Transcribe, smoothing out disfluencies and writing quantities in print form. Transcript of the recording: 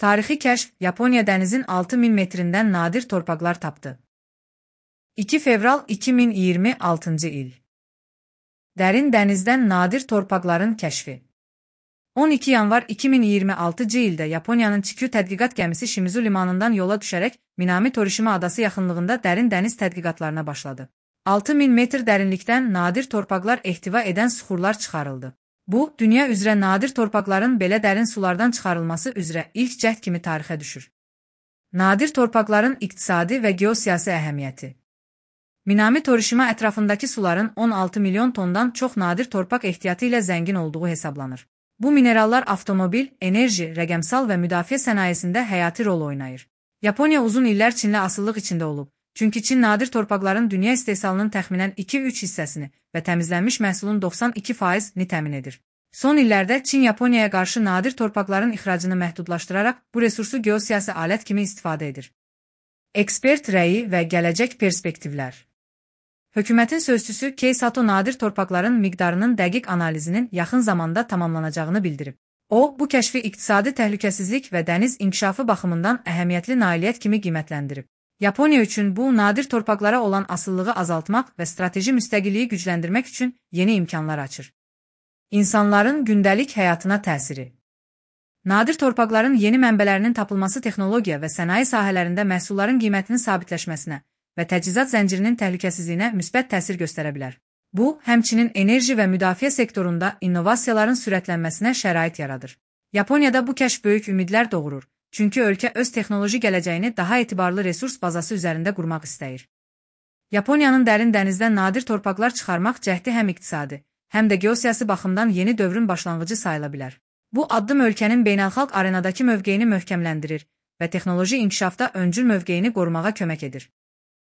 Tarixi kəşf, Yaponiya dənizin 6000 metrindən nadir torpaqlar tapdı. 2 fevral 2026 il. Dərin dənizdən nadir torpaqların kəşfi. 12 yanvar 2026 ildə Yaponiyanın Chikyu tədqiqat gəmisi Shimizu limanından yola düşərək Minami Torishima adası yaxınlığında dərin dəniz tədqiqatlarına başladı. 6000 metr dərinlikdən nadir torpaqlar ehtiva edən suxurlar çıxarıldı. Bu, dünya üzrə nadir torpaqların belə dərin sulardan çıxarılması üzrə ilk cəhd kimi tarixə düşür. Nadir torpaqların iqtisadi və geosiyasi əhəmiyyəti. Minami Torishima ətrafındakı suların 16 milyon tondan çox nadir torpaq ehtiyatı ilə zəngin olduğu hesablanır. Bu minerallar avtomobil, enerji, rəqəmsal və müdafiə sənayesində həyati rol oynayır. Yaponiya uzun illər Çinlə asıllıq içində olub. Çünki Çin nadir torpaqların dünya istehsalının təxminən 2-3 hissəsini və təmizlənmiş məhsulun 92%-ni təmin edir. Son illərdə Çin Yaponiyaya qarşı nadir torpaqların ixracını məhdudlaşdıraraq bu resursu geosiyasi alət kimi istifadə edir. Ekspert rəyi və gələcək perspektivlər. Hökumətin sözçüsü Kei Sato nadir torpaqların miqdarının dəqiq analizinin yaxın zamanda tamamlanacağını bildirib. O, bu kəşfi iqtisadi təhlükəsizlik və dəniz inkişafı baxımından əhəmiyyətli nailiyyət kimi qiymətləndirib. Yaponiya üçün bu, nadir torpaqlara olan asılılığı azaltmaq və strateji müstəqilliyi gücləndirmək üçün yeni imkanlar açır. İnsanların gündəlik həyatına təsiri. Nadir torpaqların yeni mənbələrinin tapılması texnologiya və sənaye sahələrində məhsulların qiymətinin sabitləşməsinə və təchizat zəncirinin təhlükəsizliyinə müsbət təsir göstərə bilər. Bu, həmçinin enerji və müdafiə sektorunda innovasiyaların sürətlənməsinə şərait yaradır. Yaponiyada bu kəşf böyük ümidlər doğurur, çünki ölkə öz texnoloji gələcəyini daha etibarlı resurs bazası üzərində qurmaq istəyir. Yaponiyanın dərin dənizdən nadir torpaqlar çıxarmaq cəhdi həm iqtisadi, həm də geosiyasi baxımdan yeni dövrün başlanğıcı sayıla bilər. Bu addım ölkənin beynəlxalq arenadakı mövqeyini möhkəmləndirir və texnoloji inkişafda öncül mövqeyini qorumağa kömək edir.